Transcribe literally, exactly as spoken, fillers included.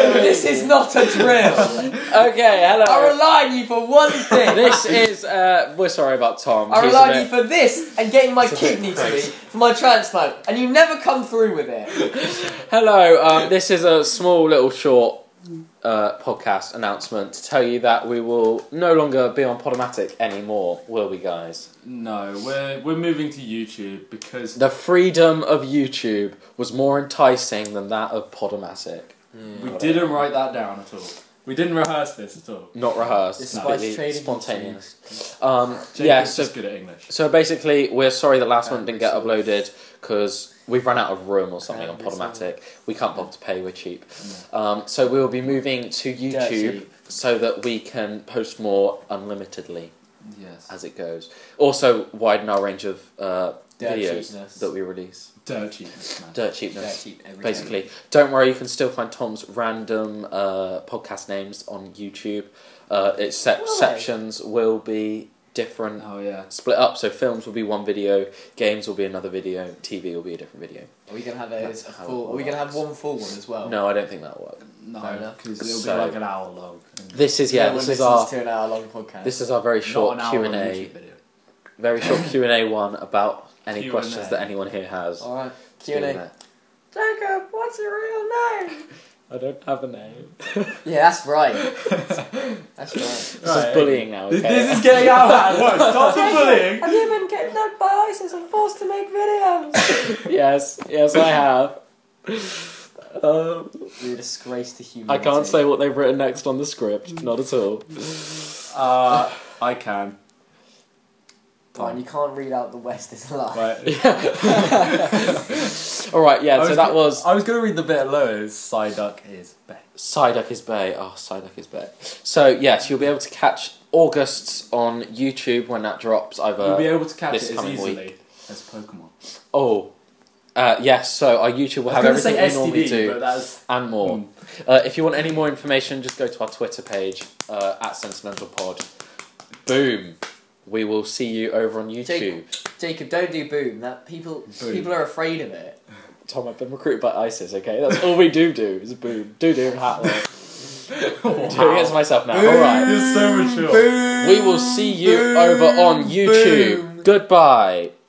This is not a drill. Okay, hello. I rely on you for one thing. This is, uh, we're sorry about Tom. I He's rely a on you bit- for this and getting my It's a bit kidney to me crazy. for my transplant, and you never come through with it. Hello, um, this is a small little short uh, podcast announcement to tell you that we will no longer be on Podomatic anymore, will we, guys? No, we're we're moving to YouTube because The freedom of YouTube was more enticing than that of Podomatic. we didn't write that down at all. We didn't rehearse this at all. Not rehearsed, This completely spice trading spontaneous. Um, Jacob's yeah, so just good at English. so basically, we're sorry that last one And didn't get resource. uploaded because we've run out of room or something And on resource. Podomatic. We can't bother to pay, we're cheap. Um, so we'll be moving to YouTube cheap. so that we can post more unlimitedly Yes. as it goes. Also, widen our range of uh, Dirt videos cheapness. that we release. Dirt cheapness, man. Dirt cheapness. Dirt cheap every Basically, don't worry, you can still find Tom's random uh, podcast names on YouTube. Uh, its se- Will they? sections will be different, Oh yeah. split up. So films will be one video, games will be another video, T V will be a different video. Are we gonna have a, That's a how full? it Are we gonna have works. one full one as well? No, I don't think that'll work. No, Fair enough. because it'll So- be like an hour long. And This is yeah. No This one is listens our to an hour long podcast. this is our very not short an hour Q long and A. YouTube video. Very short Q and A one about any Q and A. questions that anyone here has. All right. Q and A. Q and A. Jacob, what's your real name? I don't have a name. Yeah, that's right. That's right. This Right, is bullying now. Okay? This, this is getting out of hand. What? Stop the bullying. Have you been kidnapped by ISIS and forced to make videos? yes, yes, I have. Um, You're a disgrace to I humanity. can't say what they've written next on the script. Not at all. Uh, I can. Fine, you can't read out the West is a lie. Right. All right, yeah. I So that go- was I was going to read the bit below. Psyduck is best. Psyduck is Bay. Oh, Psyduck is Bay. So yes, you'll be able to catch August's on YouTube when that drops. Either You'll be able to catch this it as coming easily week. as Pokemon. oh, uh, yes. So our YouTube will I have was going everything to we say normally S T D, do but that's and more. Mm. Uh, if you want any more information, just go to our Twitter page uh, at Sentimental Pod. Boom. We will see you over on YouTube. Jacob, Jacob, don't do boom. That people Boom. people are afraid of it. Tom, I've been recruited by ISIS. Okay, that's all we do do is boom, do do hat. Doing it to myself now. All right. You're so mature. We will see you over on YouTube. Goodbye.